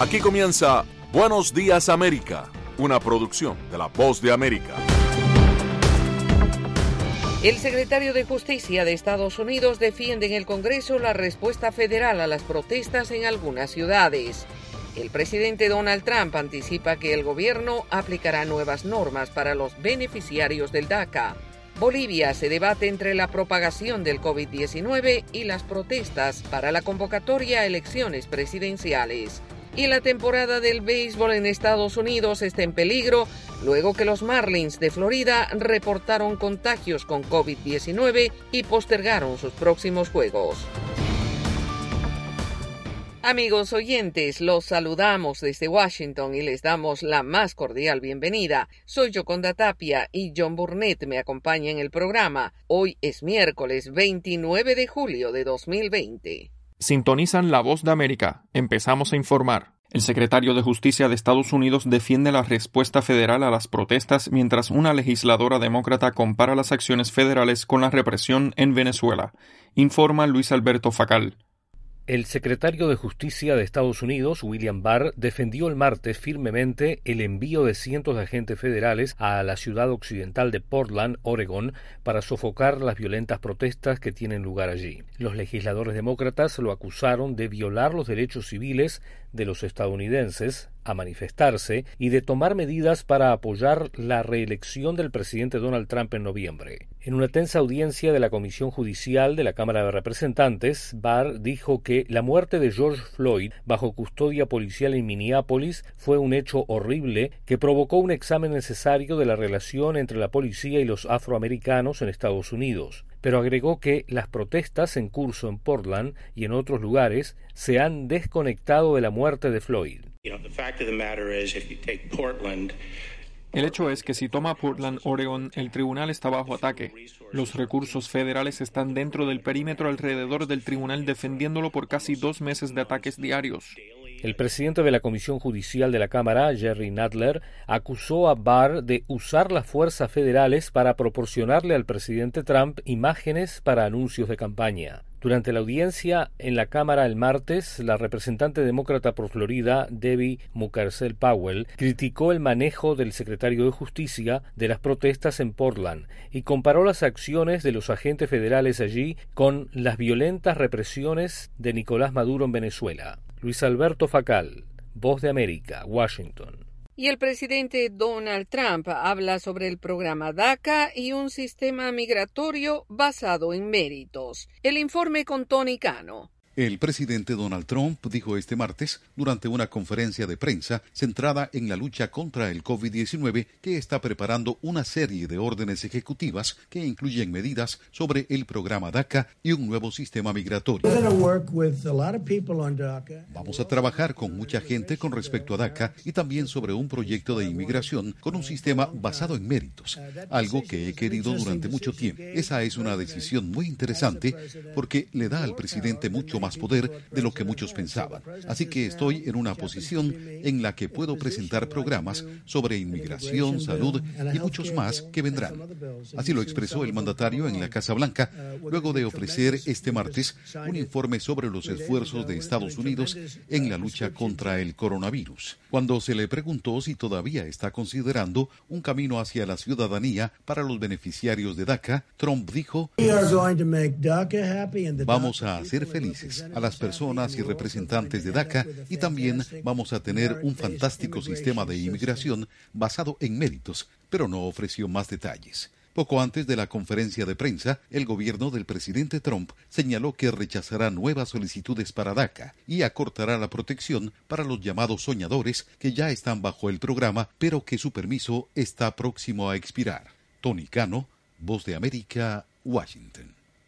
Aquí comienza Buenos Días América, una producción de La Voz de América. El secretario de Justicia de Estados Unidos defiende en el Congreso la respuesta federal a las protestas en algunas ciudades. El presidente Donald Trump anticipa que el gobierno aplicará nuevas normas para los beneficiarios del DACA. Bolivia se debate entre la propagación del COVID-19 y las protestas para la convocatoria a elecciones presidenciales. Y la temporada del béisbol en Estados Unidos está en peligro luego que los Marlins de Florida reportaron contagios con COVID-19 y postergaron sus próximos juegos. Amigos oyentes, los saludamos desde Washington y les damos la más cordial bienvenida. Soy Yoconda Tapia y John Burnett me acompaña en el programa. Hoy es miércoles 29 de julio de 2020. Sintonizan La Voz de América. Empezamos a informar. El secretario de Justicia de Estados Unidos defiende la respuesta federal a las protestas mientras una legisladora demócrata compara las acciones federales con la represión en Venezuela. Informa Luis Alberto Facal. El secretario de Justicia de Estados Unidos, William Barr, defendió el martes firmemente el envío de cientos de agentes federales a la ciudad occidental de Portland, Oregón, para sofocar las violentas protestas que tienen lugar allí. Los legisladores demócratas lo acusaron de violar los derechos civiles de los estadounidenses a manifestarse y de tomar medidas para apoyar la reelección del presidente Donald Trump en noviembre. En una tensa audiencia de la Comisión Judicial de la Cámara de Representantes, Barr dijo que la muerte de George Floyd bajo custodia policial en Minneapolis fue un hecho horrible que provocó un examen necesario de la relación entre la policía y los afroamericanos en Estados Unidos. Pero agregó que las protestas en curso en Portland y en otros lugares se han desconectado de la muerte de Floyd. El hecho es que si toma Portland, Oregón, el tribunal está bajo ataque. Los recursos federales están dentro del perímetro alrededor del tribunal defendiéndolo por casi 2 meses de ataques diarios. El presidente de la Comisión Judicial de la Cámara, Jerry Nadler, acusó a Barr de usar las fuerzas federales para proporcionarle al presidente Trump imágenes para anuncios de campaña. Durante la audiencia en la Cámara el martes, la representante demócrata por Florida, Debbie Mucarsel Powell, criticó el manejo del secretario de Justicia de las protestas en Portland y comparó las acciones de los agentes federales allí con las violentas represiones de Nicolás Maduro en Venezuela. Luis Alberto Facal, Voz de América, Washington. Y el presidente Donald Trump habla sobre el programa DACA y un sistema migratorio basado en méritos. El informe con Tony Cano. El presidente Donald Trump dijo este martes, durante una conferencia de prensa centrada en la lucha contra el COVID-19, que está preparando una serie de órdenes ejecutivas que incluyen medidas sobre el programa DACA y un nuevo sistema migratorio. Vamos a trabajar con mucha gente con respecto a DACA y también sobre un proyecto de inmigración con un sistema basado en méritos, algo que he querido durante mucho tiempo. Esa es una decisión muy interesante porque le da al presidente mucho más poder de lo que muchos pensaban. Así que estoy en una posición en la que puedo presentar programas sobre inmigración, salud y muchos más que vendrán. Así lo expresó el mandatario en la Casa Blanca, luego de ofrecer este martes un informe sobre los esfuerzos de Estados Unidos en la lucha contra el coronavirus. Cuando se le preguntó si todavía está considerando un camino hacia la ciudadanía para los beneficiarios de DACA, Trump dijo: vamos a hacer felices a las personas y representantes de DACA y también vamos a tener un fantástico sistema de inmigración basado en méritos, pero no ofreció más detalles. Poco antes de la conferencia de prensa, el gobierno del presidente Trump señaló que rechazará nuevas solicitudes para DACA y acortará la protección para los llamados soñadores que ya están bajo el programa, pero que su permiso está próximo a expirar. Tony Cano, Voz de América, Washington.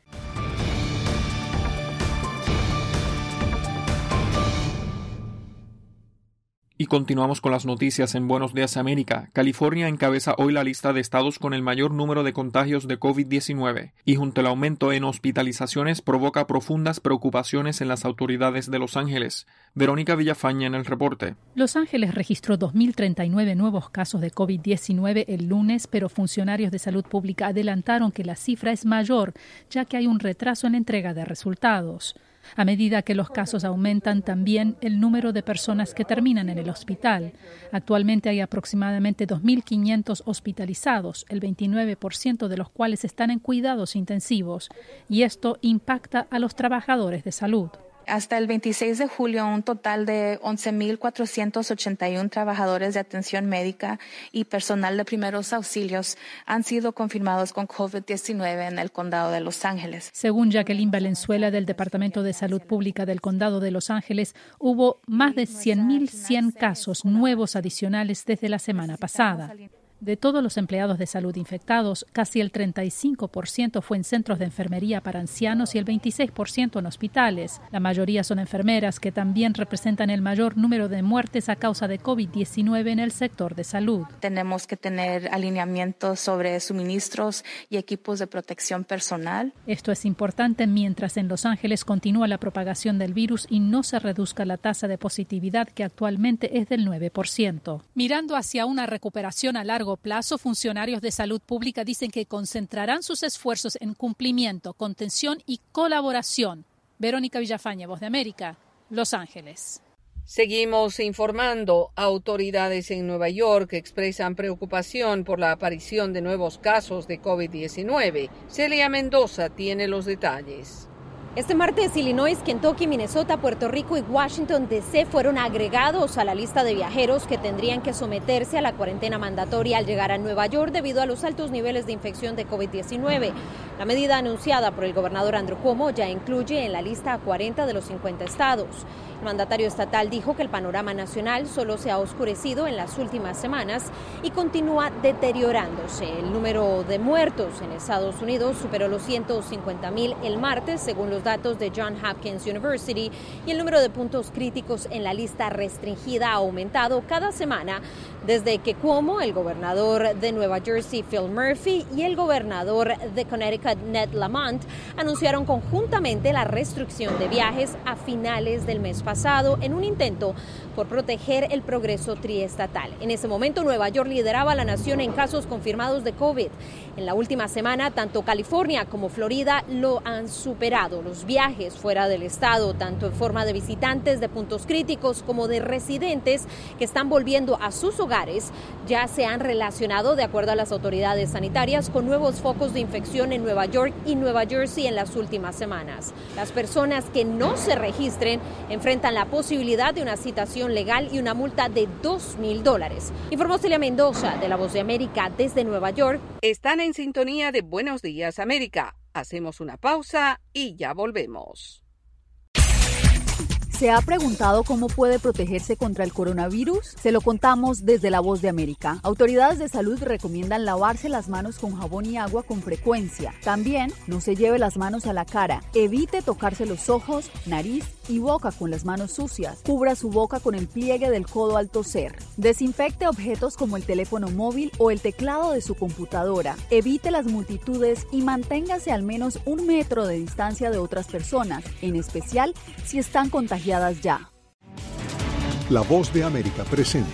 Y continuamos con las noticias en Buenos Días América. California encabeza hoy la lista de estados con el mayor número de contagios de COVID-19 y junto al aumento en hospitalizaciones provoca profundas preocupaciones en las autoridades de Los Ángeles. Verónica Villafaña en el reporte. Los Ángeles registró 2.039 nuevos casos de COVID-19 el lunes, pero funcionarios de salud pública adelantaron que la cifra es mayor, ya que hay un retraso en la entrega de resultados. A medida que los casos aumentan, también el número de personas que terminan en el hospital. Actualmente hay aproximadamente 2.500 hospitalizados, el 29% de los cuales están en cuidados intensivos, y esto impacta a los trabajadores de salud. Hasta el 26 de julio, un total de 11.481 trabajadores de atención médica y personal de primeros auxilios han sido confirmados con COVID-19 en el condado de Los Ángeles. Según Jacqueline Valenzuela del Departamento de Salud Pública del condado de Los Ángeles, hubo más de 100.100 casos nuevos adicionales desde la semana pasada. De todos los empleados de salud infectados, casi el 35% fue en centros de enfermería para ancianos y el 26% en hospitales. La mayoría son enfermeras, que también representan el mayor número de muertes a causa de COVID-19 en el sector de salud. Tenemos que tener alineamientos sobre suministros y equipos de protección personal. Esto es importante mientras en Los Ángeles continúa la propagación del virus y no se reduzca la tasa de positividad, que actualmente es del 9%. Mirando hacia una recuperación a largo plazo, funcionarios de salud pública dicen que concentrarán sus esfuerzos en cumplimiento, contención y colaboración. Verónica Villafañe, Voz de América, Los Ángeles. Seguimos informando. Autoridades en Nueva York expresan preocupación por la aparición de nuevos casos de COVID-19. Celia Mendoza tiene los detalles. Este martes, Illinois, Kentucky, Minnesota, Puerto Rico y Washington, D.C. fueron agregados a la lista de viajeros que tendrían que someterse a la cuarentena mandatoria al llegar a Nueva York debido a los altos niveles de infección de COVID-19. La medida anunciada por el gobernador Andrew Cuomo ya incluye en la lista a 40 de los 50 estados. El mandatario estatal dijo que el panorama nacional solo se ha oscurecido en las últimas semanas y continúa deteriorándose. El número de muertos en Estados Unidos superó los 150,000 el martes, según los datos de Johns Hopkins University, y el número de puntos críticos en la lista restringida ha aumentado cada semana desde que Cuomo, el gobernador de Nueva Jersey Phil Murphy y el gobernador de Connecticut Ned Lamont anunciaron conjuntamente la restricción de viajes a finales del mes pasado en un intento por proteger el progreso triestatal. En ese momento, Nueva York lideraba a la nación en casos confirmados de COVID. En la última semana, tanto California como Florida lo han superado. Los viajes fuera del estado, tanto en forma de visitantes de puntos críticos como de residentes que están volviendo a sus hogares, ya se han relacionado, de acuerdo a las autoridades sanitarias, con nuevos focos de infección en Nueva York y Nueva Jersey en las últimas semanas. Las personas que no se registren enfrentan la posibilidad de una citación legal y una multa de $2,000. Informó Celia Mendoza, de La Voz de América, desde Nueva York. Están en sintonía de Buenos Días, América. Hacemos una pausa y ya volvemos. ¿Se ha preguntado cómo puede protegerse contra el coronavirus? Se lo contamos desde La Voz de América. Autoridades de salud recomiendan lavarse las manos con jabón y agua con frecuencia. También no se lleve las manos a la cara. Evite tocarse los ojos, nariz y boca con las manos sucias. Cubra su boca con el pliegue del codo al toser. Desinfecte objetos como el teléfono móvil o el teclado de su computadora. Evite las multitudes y manténgase al menos 1 metro de distancia de otras personas, en especial si están contagiadas ya. La Voz de América presenta.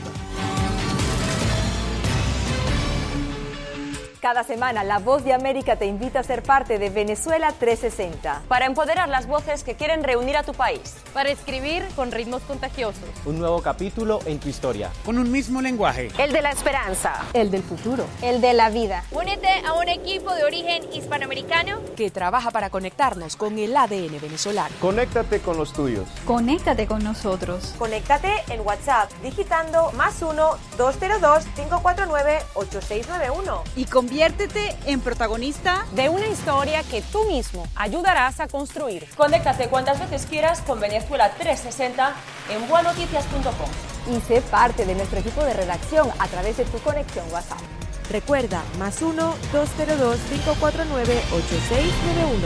Cada semana, La Voz de América te invita a ser parte de Venezuela 360. Para empoderar las voces que quieren reunir a tu país. Para escribir con ritmos contagiosos. Un nuevo capítulo en tu historia. Con un mismo lenguaje. El de la esperanza. El del futuro. El de la vida. Únete a un equipo de origen hispanoamericano que trabaja para conectarnos con el ADN venezolano. Conéctate con los tuyos. Conéctate con nosotros. Conéctate en WhatsApp digitando +1 202 549 8691. Y conviértete en protagonista de una historia que tú mismo ayudarás a construir. Conéctate cuantas veces quieras con Venezuela 360 en buenoticias.com. Y sé parte de nuestro equipo de redacción a través de tu conexión WhatsApp. Recuerda, +1 202 549 8691.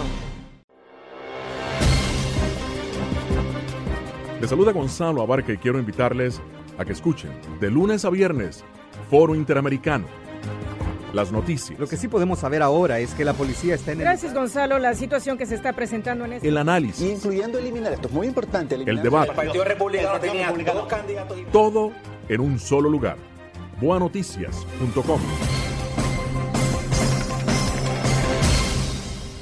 Les saluda Gonzalo Abarca y quiero invitarles a que escuchen de lunes a viernes Foro Interamericano. Las noticias. Lo que sí podemos saber ahora es que la policía está en Gracias, Gonzalo. La situación que se está presentando en este... El análisis. Incluyendo eliminar, esto es muy importante. El debate. El Partido Republicano tenía 2 candidatos. Todo en un solo lugar. Buenoticias.com.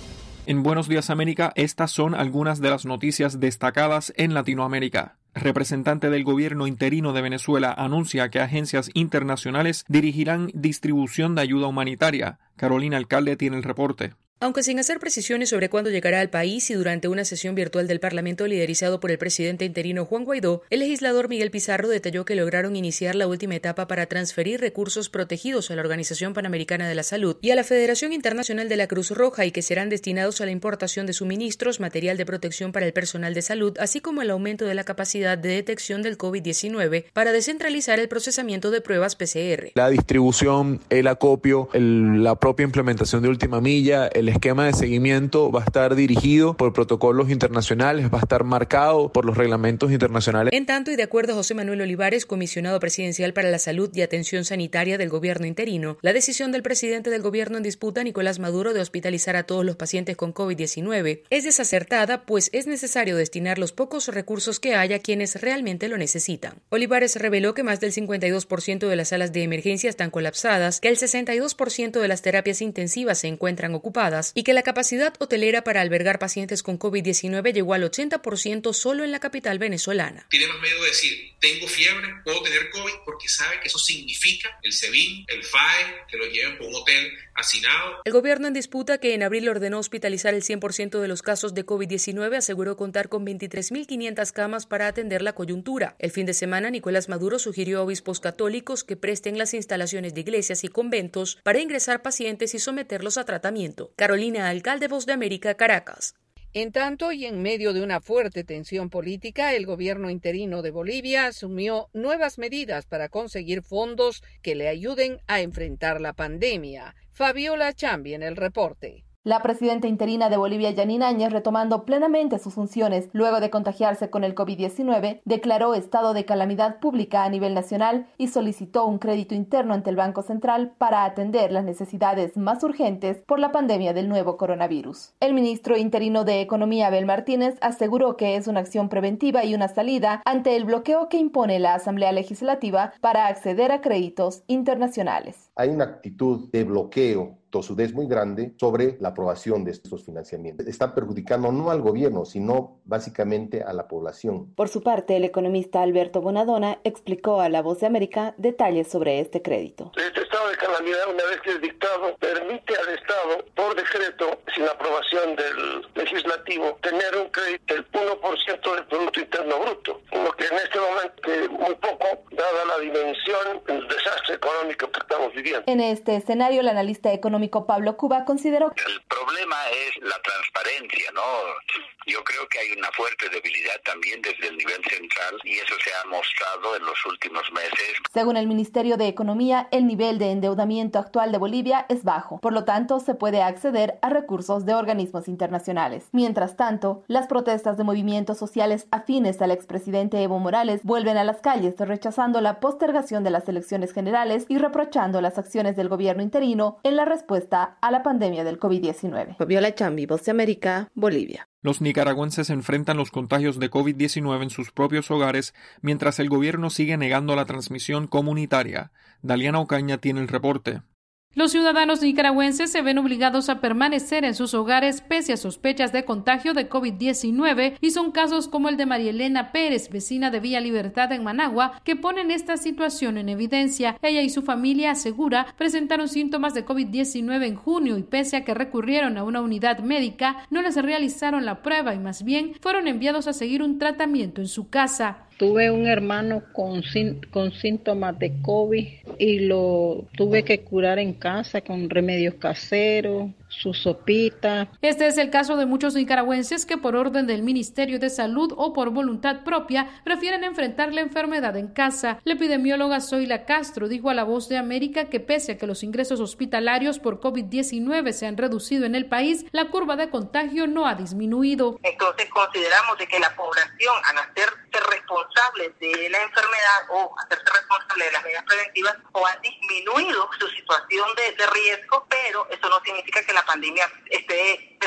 En Buenos Días América, estas son algunas de las noticias destacadas en Latinoamérica. Representante del gobierno interino de Venezuela anuncia que agencias internacionales dirigirán distribución de ayuda humanitaria. Carolina Alcalde tiene el reporte. Aunque sin hacer precisiones sobre cuándo llegará al país y durante una sesión virtual del Parlamento liderizado por el presidente interino Juan Guaidó, el legislador Miguel Pizarro detalló que lograron iniciar la última etapa para transferir recursos protegidos a la Organización Panamericana de la Salud y a la Federación Internacional de la Cruz Roja y que serán destinados a la importación de suministros, material de protección para el personal de salud, así como el aumento de la capacidad de detección del COVID-19 para descentralizar el procesamiento de pruebas PCR. La distribución, el acopio, la propia implementación de última milla, el esquema de seguimiento va a estar dirigido por protocolos internacionales, va a estar marcado por los reglamentos internacionales. En tanto, y de acuerdo a José Manuel Olivares, comisionado presidencial para la salud y atención sanitaria del gobierno interino, la decisión del presidente del gobierno en disputa, Nicolás Maduro, de hospitalizar a todos los pacientes con COVID-19 es desacertada, pues es necesario destinar los pocos recursos que haya a quienes realmente lo necesitan. Olivares reveló que más del 52% de las salas de emergencia están colapsadas, que el 62% de las terapias intensivas se encuentran ocupadas y que la capacidad hotelera para albergar pacientes con COVID-19 llegó al 80% solo en la capital venezolana. Tiene más miedo de decir, tengo fiebre, puedo tener COVID, porque sabe que eso significa el SEBIN, el FAE, que lo lleven por un hotel hacinado. El gobierno en disputa, que en abril ordenó hospitalizar el 100% de los casos de COVID-19, aseguró contar con 23.500 camas para atender la coyuntura. El fin de semana, Nicolás Maduro sugirió a obispos católicos que presten las instalaciones de iglesias y conventos para ingresar pacientes y someterlos a tratamiento. Carolina Alcalde, Voz de América, Caracas. En tanto, y en medio de una fuerte tensión política, el gobierno interino de Bolivia asumió nuevas medidas para conseguir fondos que le ayuden a enfrentar la pandemia. Fabiola Chambi en el reporte. La presidenta interina de Bolivia, Yanine Áñez, retomando plenamente sus funciones luego de contagiarse con el COVID-19, declaró estado de calamidad pública a nivel nacional y solicitó un crédito interno ante el Banco Central para atender las necesidades más urgentes por la pandemia del nuevo coronavirus. El ministro interino de Economía, Abel Martínez, aseguró que es una acción preventiva y una salida ante el bloqueo que impone la Asamblea Legislativa para acceder a créditos internacionales. Hay una actitud de bloqueo, tosudez muy grande sobre la aprobación de estos financiamientos. Están perjudicando no al gobierno, sino básicamente a la población. Por su parte, el economista Alberto Bonadona explicó a La Voz de América detalles sobre este crédito. Este estado de calamidad, una vez que es dictado, permite al Estado, por decreto, sin aprobación del legislativo, tener un crédito del 1% del Producto Interno Bruto, lo que en este momento es muy poco, dada la dimensión del desastre económico que estamos viviendo. En este escenario, el analista económico Pablo Cuba consideró que el problema es la transparencia, ¿no? Yo creo que hay una fuerte debilidad también desde el nivel central y eso se ha mostrado en los últimos meses. Según el Ministerio de Economía, el nivel de endeudamiento actual de Bolivia es bajo, por lo tanto se puede acceder a recursos de organismos internacionales. Mientras tanto, las protestas de movimientos sociales afines al expresidente Evo Morales vuelven a las calles rechazando la postergación de las elecciones generales y reprochando las acciones del gobierno interino en la respuesta a la pandemia del COVID-19. Fabiola Chambi, Voz de América, Bolivia. Los nicaragüenses enfrentan los contagios de COVID-19 en sus propios hogares mientras el gobierno sigue negando la transmisión comunitaria. Daliana Ocaña tiene el reporte. Los ciudadanos nicaragüenses se ven obligados a permanecer en sus hogares pese a sospechas de contagio de COVID-19 y son casos como el de María Elena Pérez, vecina de Villa Libertad en Managua, que ponen esta situación en evidencia. Ella y su familia, asegura, presentaron síntomas de COVID-19 en junio y pese a que recurrieron a una unidad médica, no les realizaron la prueba y más bien fueron enviados a seguir un tratamiento en su casa. Tuve un hermano con síntomas de COVID y lo tuve que curar en casa con remedios caseros, su sopita. Este es el caso de muchos nicaragüenses que por orden del Ministerio de Salud o por voluntad propia prefieren enfrentar la enfermedad en casa. La epidemióloga Zoila Castro dijo a La Voz de América que pese a que los ingresos hospitalarios por COVID-19 se han reducido en el país, la curva de contagio no ha disminuido. Entonces consideramos de que la población, al hacerse responsables de la enfermedad o hacerse responsable de las medidas preventivas, o han disminuido su situación de riesgo, pero eso no significa que la pandemia esté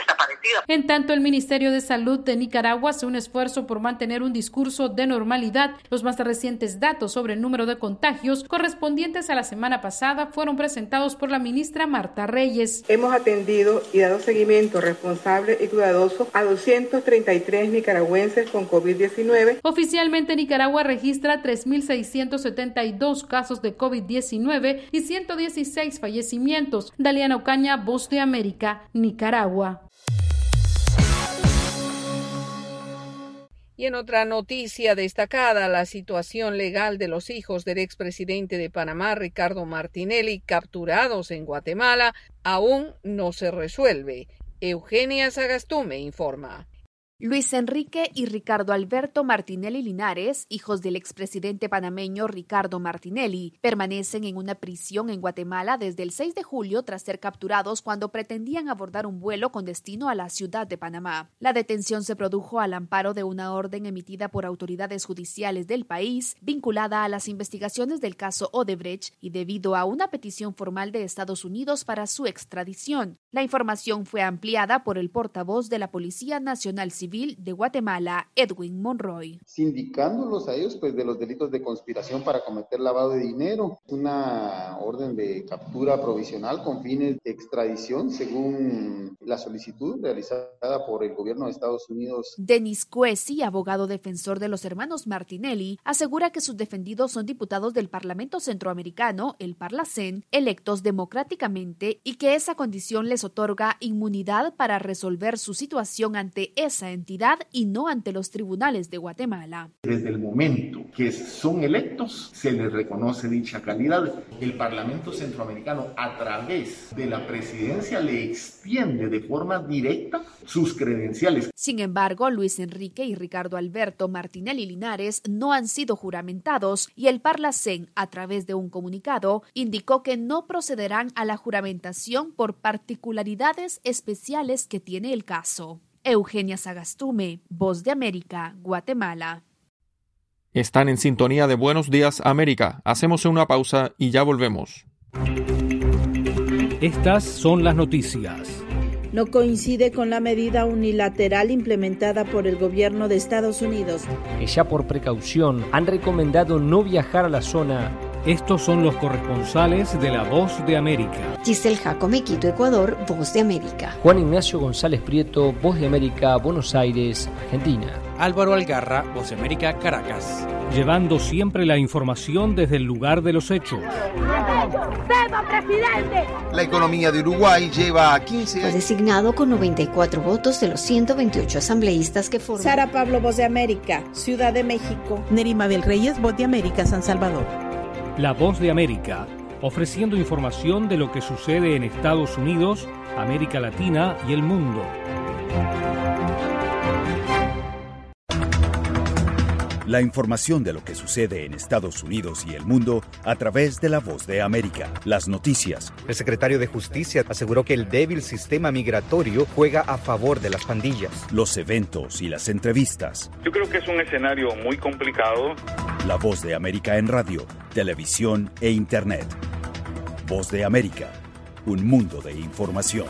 desaparecida. En tanto, el Ministerio de Salud de Nicaragua hace un esfuerzo por mantener un discurso de normalidad. Los más recientes datos sobre el número de contagios correspondientes a la semana pasada fueron presentados por la ministra Marta Reyes. Hemos atendido y dado seguimiento responsable y cuidadoso a 233 nicaragüenses con COVID-19. Oficialmente, Nicaragua registra 3.672 casos de COVID-19 y 116 fallecimientos. Daliana Ocaña, Voz de América, Nicaragua. Y en otra noticia destacada, la situación legal de los hijos del expresidente de Panamá, Ricardo Martinelli, capturados en Guatemala, aún no se resuelve. Eugenia Sagastume informa. Luis Enrique y Ricardo Alberto Martinelli Linares, hijos del expresidente panameño Ricardo Martinelli, permanecen en una prisión en Guatemala desde el 6 de julio tras ser capturados cuando pretendían abordar un vuelo con destino a la ciudad de Panamá. La detención se produjo al amparo de una orden emitida por autoridades judiciales del país vinculada a las investigaciones del caso Odebrecht y debido a una petición formal de Estados Unidos para su extradición. La información fue ampliada por el portavoz de la Policía Nacional Civil de Guatemala, Edwin Monroy. Sindicándolos a ellos de los delitos de conspiración para cometer lavado de dinero, una orden de captura provisional con fines de extradición según la solicitud realizada por el gobierno de Estados Unidos. Denis Cuesi, abogado defensor de los hermanos Martinelli, asegura que sus defendidos son diputados del Parlamento Centroamericano, el Parlacén, electos democráticamente y que esa condición les otorga inmunidad para resolver su situación ante esa entidad y no ante los tribunales de Guatemala. Desde el momento que son electos, se les reconoce dicha calidad. El Parlamento Centroamericano, a través de la presidencia, le extiende de forma directa sus credenciales. Sin embargo, Luis Enrique y Ricardo Alberto Martinelli Linares no han sido juramentados y el Parlacén, a través de un comunicado, indicó que no procederán a la juramentación por particularidades especiales que tiene el caso. Eugenia Sagastume, Voz de América, Guatemala. Están en sintonía de Buenos Días América. Hacemos una pausa y ya volvemos. Estas son las noticias. No coincide con la medida unilateral implementada por el gobierno de Estados Unidos, que ya por precaución han recomendado no viajar a la zona. Estos son los corresponsales de La Voz de América. Giselle Jacome, Quito, Ecuador, Voz de América. Juan Ignacio González Prieto, Voz de América, Buenos Aires, Argentina. Álvaro Algarra, Voz de América, Caracas. Llevando siempre la información desde el lugar de los hechos. La economía de Uruguay lleva 15 años. Fue designado con 94 votos de los 128 asambleístas que forman. Sara Pablo, Voz de América, Ciudad de México. Nerima Bel Reyes, Voz de América, San Salvador. La Voz de América, ofreciendo información de lo que sucede en Estados Unidos, América Latina y el mundo. La información de lo que sucede en Estados Unidos y el mundo a través de La Voz de América. Las noticias. El secretario de Justicia aseguró que el débil sistema migratorio juega a favor de las pandillas. Los eventos y las entrevistas. Yo creo que es un escenario muy complicado. La Voz de América en radio, televisión e internet. Voz de América, un mundo de información.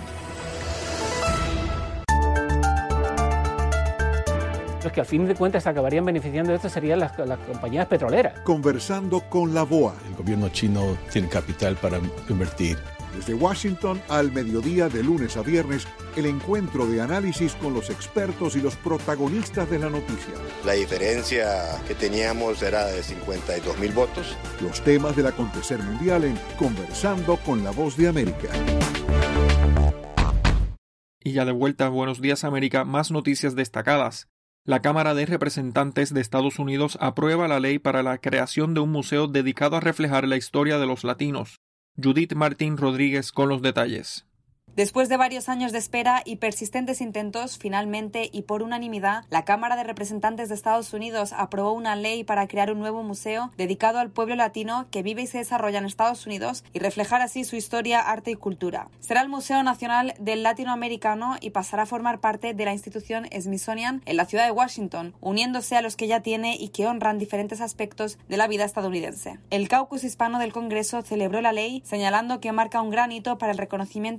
Los que al fin de cuentas acabarían beneficiando de esto serían las compañías petroleras. Conversando con la BOA. El gobierno chino tiene capital para invertir. Desde Washington al mediodía de lunes a viernes, el encuentro de análisis con los expertos y los protagonistas de la noticia. La diferencia que teníamos era de 52,000 votos. Los temas del acontecer mundial en Conversando con la Voz de América. Y ya de vuelta a Buenos Días América, más noticias destacadas. La Cámara de Representantes de Estados Unidos aprueba la ley para la creación de un museo dedicado a reflejar la historia de los latinos. Judith Martín Rodríguez con los detalles. Después de varios años de espera y persistentes intentos, finalmente y por unanimidad, la Cámara de Representantes de Estados Unidos aprobó una ley para crear un nuevo museo dedicado al pueblo latino que vive y se desarrolla en Estados Unidos y reflejar así su historia, arte y cultura. Será el Museo Nacional del Latinoamericano y pasará a formar parte de la institución Smithsonian en la ciudad de Washington, uniéndose a los que ya tiene y que honran diferentes aspectos de la vida estadounidense. El caucus hispano del Congreso celebró la ley, señalando que marca un gran hito para el reconocimiento del pueblo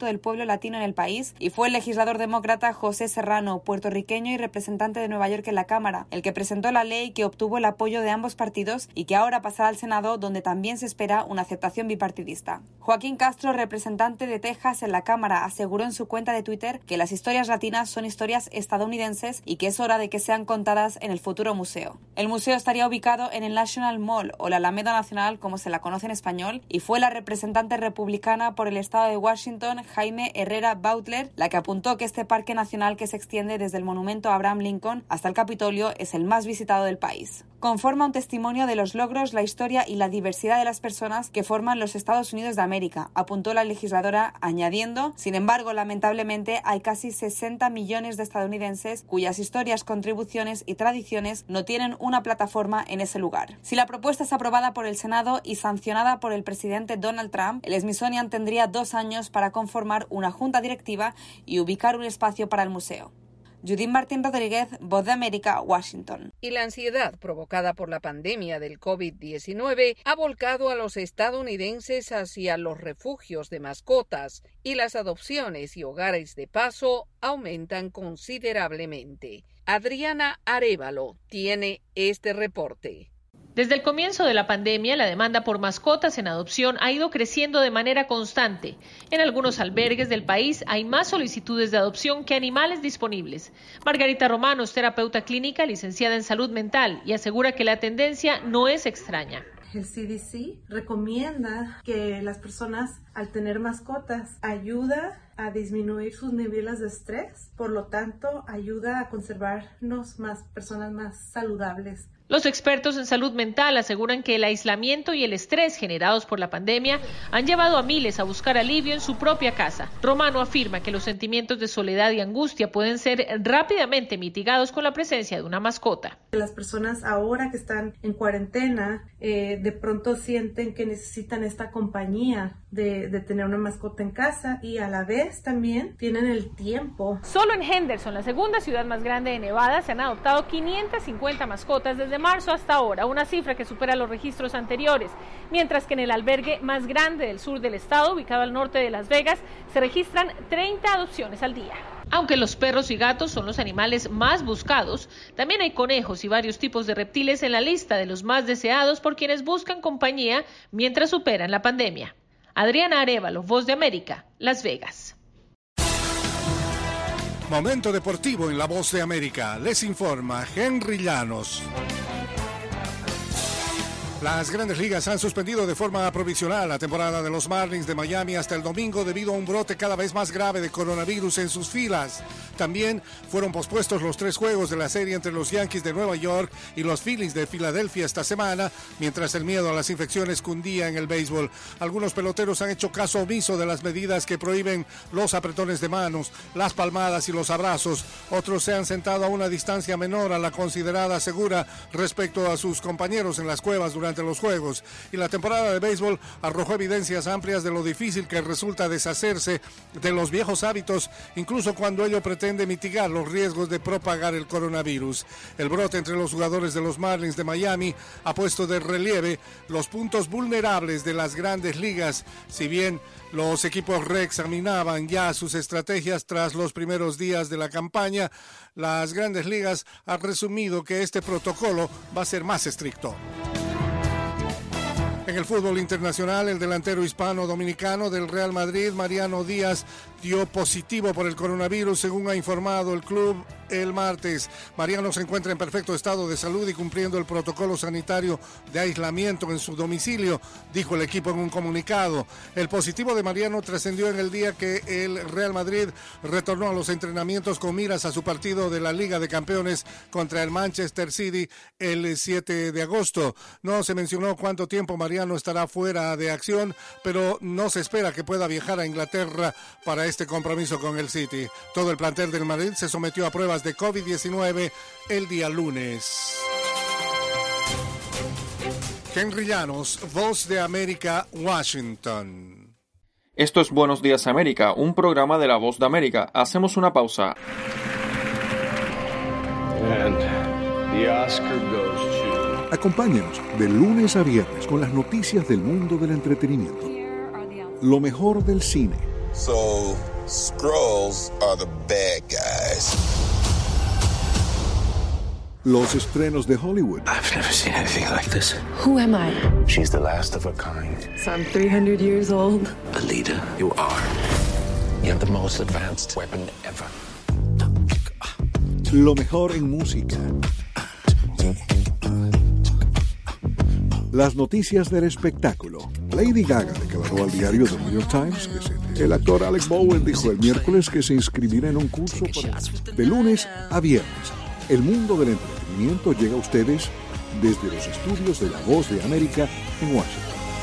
latino en el país, y fue el legislador demócrata José Serrano, puertorriqueño y representante de Nueva York en la Cámara, el que presentó la ley que obtuvo el apoyo de ambos partidos y que ahora pasará al Senado, donde también se espera una aceptación bipartidista. Joaquín Castro, representante de Texas en la Cámara, aseguró en su cuenta de Twitter que las historias latinas son historias estadounidenses y que es hora de que sean contadas en el futuro museo. El museo estaría ubicado en el National Mall, o la Alameda Nacional como se la conoce en español, y fue la representante republicana por el estado de Washington, Jaime Herrera Bautler, la que apuntó que este parque nacional, que se extiende desde el monumento a Abraham Lincoln hasta el Capitolio, es el más visitado del país. Conforma un testimonio de los logros, la historia y la diversidad de las personas que forman los Estados Unidos de América, apuntó la legisladora, añadiendo: sin embargo, lamentablemente hay casi 60 millones de estadounidenses cuyas historias, contribuciones y tradiciones no tienen una plataforma en ese lugar. Si la propuesta es aprobada por el Senado y sancionada por el presidente Donald Trump, el Smithsonian tendría 2 años para conformar una junta directiva y ubicar un espacio para el museo. Judith Martín Rodríguez, Voz de América, Washington. Y la ansiedad provocada por la pandemia del COVID-19 ha volcado a los estadounidenses hacia los refugios de mascotas, y las adopciones y hogares de paso aumentan considerablemente. Adriana Arévalo tiene este reporte. Desde el comienzo de la pandemia, la demanda por mascotas en adopción ha ido creciendo de manera constante. En algunos albergues del país hay más solicitudes de adopción que animales disponibles. Margarita Romano es terapeuta clínica, licenciada en salud mental, y asegura que la tendencia no es extraña. El CDC recomienda que las personas, al tener mascotas, ayuda a disminuir sus niveles de estrés, por lo tanto ayuda a conservarnos más personas más saludables. Los expertos en salud mental aseguran que el aislamiento y el estrés generados por la pandemia han llevado a miles a buscar alivio en su propia casa. Romano afirma que los sentimientos de soledad y angustia pueden ser rápidamente mitigados con la presencia de una mascota. Las personas ahora que están en cuarentena de pronto sienten que necesitan esta compañía de tener una mascota en casa, y a la vez también tienen el tiempo. Solo en Henderson, la segunda ciudad más grande de Nevada, se han adoptado 550 mascotas desde marzo hasta ahora, una cifra que supera los registros anteriores, mientras que en el albergue más grande del sur del estado, ubicado al norte de Las Vegas, se registran 30 adopciones al día. Aunque los perros y gatos son los animales más buscados, también hay conejos y varios tipos de reptiles en la lista de los más deseados por quienes buscan compañía mientras superan la pandemia. Adriana Arévalo, Voz de América, Las Vegas. Momento deportivo en La Voz de América. Les informa Henry Llanos. Las Grandes Ligas han suspendido de forma provisional la temporada de los Marlins de Miami hasta el domingo debido a un brote cada vez más grave de coronavirus en sus filas. También fueron pospuestos los 3 juegos de la serie entre los Yankees de Nueva York y los Phillies de Filadelfia esta semana, mientras el miedo a las infecciones cundía en el béisbol. Algunos peloteros han hecho caso omiso de las medidas que prohíben los apretones de manos, las palmadas y los abrazos. Otros se han sentado a una distancia menor a la considerada segura respecto a sus compañeros en las cuevas durante los juegos, y la temporada de béisbol arrojó evidencias amplias de lo difícil que resulta deshacerse de los viejos hábitos, incluso cuando ello pretende mitigar los riesgos de propagar el coronavirus. El brote entre los jugadores de los Marlins de Miami ha puesto de relieve los puntos vulnerables de las Grandes Ligas. Si bien los equipos reexaminaban ya sus estrategias tras los primeros días de la campaña, las Grandes Ligas han resumido que este protocolo va a ser más estricto. En el fútbol internacional, el delantero hispano-dominicano del Real Madrid, Mariano Díaz, dio positivo por el coronavirus, según ha informado el club el martes. Mariano se encuentra en perfecto estado de salud y cumpliendo el protocolo sanitario de aislamiento en su domicilio, dijo el equipo en un comunicado. El positivo de Mariano trascendió en el día que el Real Madrid retornó a los entrenamientos con miras a su partido de la Liga de Campeones contra el Manchester City el 7 de agosto. No se mencionó cuánto tiempo Mariano estará fuera de acción, pero no se espera que pueda viajar a Inglaterra para este compromiso con el City. Todo el plantel del Madrid se sometió a pruebas de COVID-19 el día lunes. Henry Llanos, Voz de América, Washington. Esto es Buenos Días América, un programa de La Voz de América. Hacemos una pausa. And the Oscar goes to... Acompáñenos de lunes a viernes con las noticias del mundo del entretenimiento. Lo mejor del cine. So, Skrulls are the bad guys. Los estrenos de Hollywood. I've never seen anything like this. Who am I? She's the last of her kind. So I'm 300 years old. A leader, you are. You have the most advanced weapon ever. Lo mejor en música. Las noticias del espectáculo. Lady Gaga declaró al diario The New York Times que el actor Alec Baldwin dijo el miércoles que se inscribirá en un curso de lunes a viernes. El mundo del entretenimiento llega a ustedes desde los estudios de La Voz de América en Washington.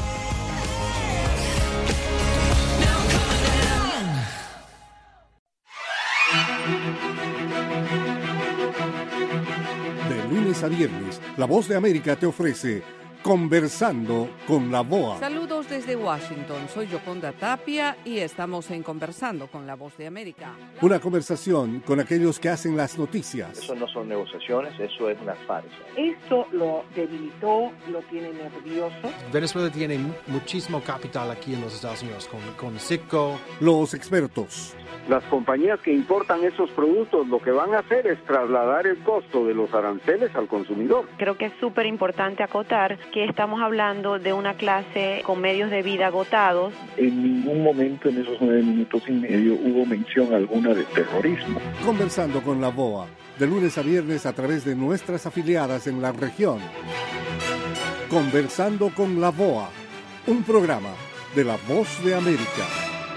De lunes a viernes, La Voz de América te ofrece Conversando con la VOA. Saludos desde Washington, soy Yoconda Tapia y estamos en Conversando con la Voz de América. Una conversación con aquellos que hacen las noticias. Eso no son negociaciones, eso es una farsa. Esto lo debilitó, lo tiene nervioso. Venezuela tiene muchísimo capital aquí en los Estados Unidos, con Citgo. Los expertos. Las compañías que importan esos productos lo que van a hacer es trasladar el costo de los aranceles al consumidor. Creo que es súper importante acotar que estamos hablando de una clase con medios de vida agotados. En ningún momento en esos 9 minutos y medio hubo mención alguna de terrorismo. Conversando con la VOA, de lunes a viernes a través de nuestras afiliadas en la región. Conversando con la VOA, un programa de La Voz de América.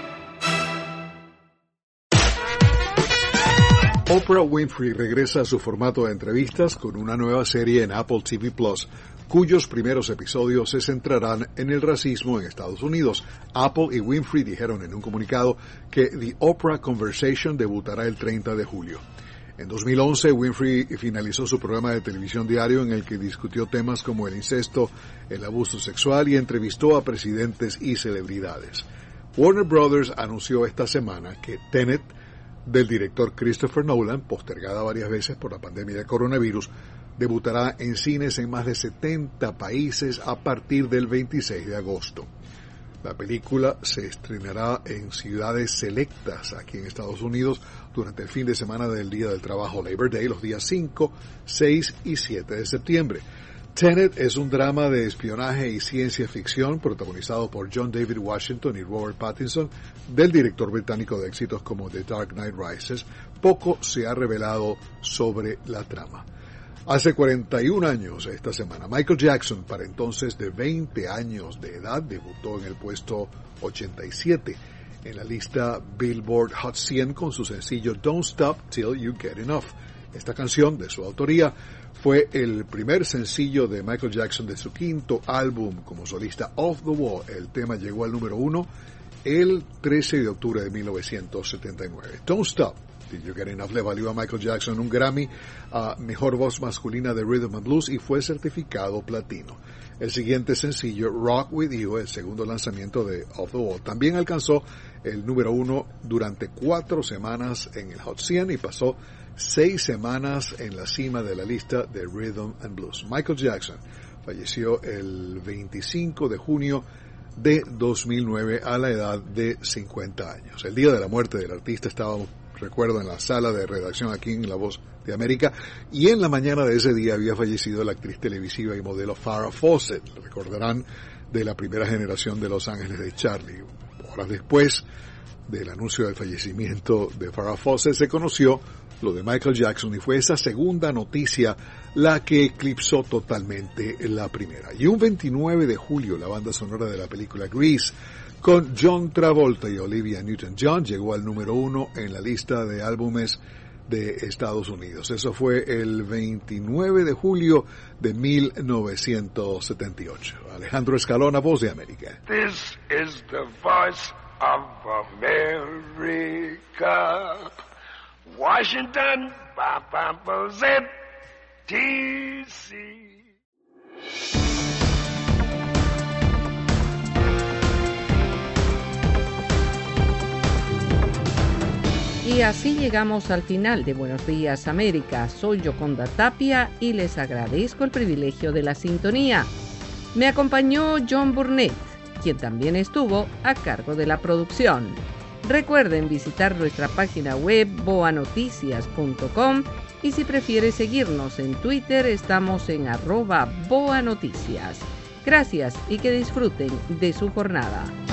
Oprah Winfrey regresa a su formato de entrevistas con una nueva serie en Apple TV+, cuyos primeros episodios se centrarán en el racismo en Estados Unidos. Apple y Winfrey dijeron en un comunicado que The Oprah Conversation debutará el 30 de julio. En 2011, Winfrey finalizó su programa de televisión diario en el que discutió temas como el incesto, el abuso sexual y entrevistó a presidentes y celebridades. Warner Brothers anunció esta semana que Tenet, del director Christopher Nolan, postergada varias veces por la pandemia de coronavirus, debutará en cines en más de 70 países a partir del 26 de agosto. La película se estrenará en ciudades selectas aquí en Estados Unidos durante el fin de semana del Día del Trabajo, Labor Day, los días 5, 6 y 7 de septiembre. Tenet es un drama de espionaje y ciencia ficción protagonizado por John David Washington y Robert Pattinson, del director británico de éxitos como The Dark Knight Rises. Poco se ha revelado sobre la trama. Hace 41 años esta semana, Michael Jackson, para entonces de 20 años de edad, debutó en el puesto 87 en la lista Billboard Hot 100 con su sencillo Don't Stop Till You Get Enough. Esta canción, de su autoría, fue el primer sencillo de Michael Jackson de su quinto álbum como solista, Off the Wall. El tema llegó al número 1 el 13 de octubre de 1979. Don't Stop Till You Get Enough le valió a Michael Jackson un Grammy a Mejor Voz Masculina de Rhythm and Blues y fue certificado platino. El siguiente sencillo, Rock With You, el segundo lanzamiento de Off the Wall, también alcanzó el número 1 durante 4 semanas en el Hot 100 y pasó 6 semanas en la cima de la lista de Rhythm and Blues. Michael Jackson falleció el 25 de junio de 2009 a la edad de 50 años. El día de la muerte del artista estábamos, recuerdo, en la sala de redacción aquí en La Voz de América, y en la mañana de ese día había fallecido la actriz televisiva y modelo Farrah Fawcett. Recordarán, de la primera generación de Los Ángeles de Charlie. Horas después del anuncio del fallecimiento de Farrah Fawcett se conoció lo de Michael Jackson y fue esa segunda noticia la que eclipsó totalmente la primera. Y un 29 de julio la banda sonora de la película Grease con John Travolta y Olivia Newton-John llegó al número 1 en la lista de álbumes de Estados Unidos. Eso fue el 29 de julio de 1978. Alejandro Escalona, Voz de América. This is the voice of America. Washington, D.C. Y así llegamos al final de Buenos Días América. Soy Yoconda Tapia y les agradezco el privilegio de la sintonía. Me acompañó John Burnett, quien también estuvo a cargo de la producción. Recuerden visitar nuestra página web boanoticias.com y si prefiere seguirnos en Twitter estamos en @boanoticias. Gracias y que disfruten de su jornada.